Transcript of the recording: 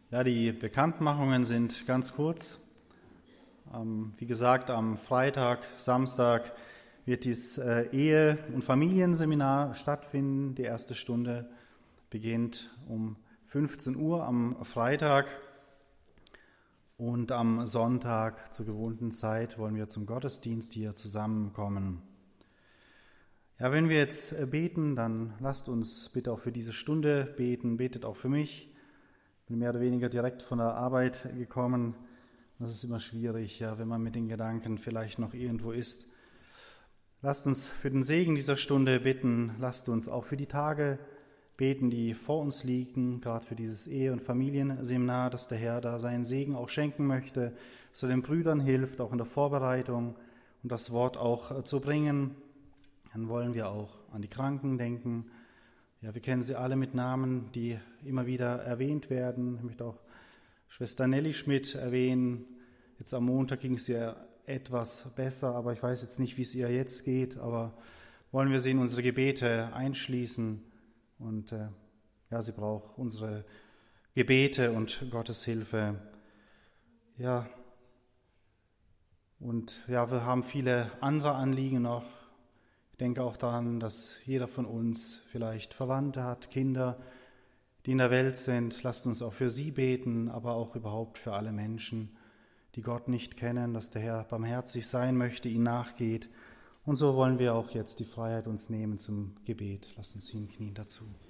Ja, die Bekanntmachungen sind ganz kurz. Wie gesagt, am Freitag, Samstag wird dieses Ehe- und Familienseminar stattfinden. Die erste Stunde beginnt um 15 Uhr am Freitag und am Sonntag zur gewohnten Zeit wollen wir zum Gottesdienst hier zusammenkommen. Ja, wenn wir jetzt beten, dann lasst uns bitte auch für diese Stunde beten. Betet auch für mich. Ich bin mehr oder weniger direkt von der Arbeit gekommen. Das ist immer schwierig, ja, wenn man mit den Gedanken vielleicht noch irgendwo ist. Lasst uns für den Segen dieser Stunde bitten. Lasst uns auch für die Tage beten, die vor uns liegen, gerade für dieses Ehe- und Familienseminar, dass der Herr da seinen Segen auch schenken möchte, dass er den Brüdern hilft, auch in der Vorbereitung und das Wort auch zu bringen. Dann wollen wir auch an die Kranken denken. Ja, wir kennen sie alle mit Namen, die immer wieder erwähnt werden. Ich möchte auch Schwester Nelly Schmidt erwähnen. Jetzt am Montag ging es ihr etwas besser, aber ich weiß jetzt nicht, wie es ihr jetzt geht. Aber wollen wir sie in unsere Gebete einschließen. Und ja, sie braucht unsere Gebete und Gottes Hilfe. Ja, und ja, wir haben viele andere Anliegen noch. Ich denke auch daran, dass jeder von uns vielleicht Verwandte hat, Kinder, die in der Welt sind. Lasst uns auch für sie beten, aber auch überhaupt für alle Menschen, die Gott nicht kennen, dass der Herr barmherzig sein möchte, ihnen nachgeht. Und so wollen wir auch jetzt die Freiheit uns nehmen zum Gebet. Lasst uns hinknien dazu.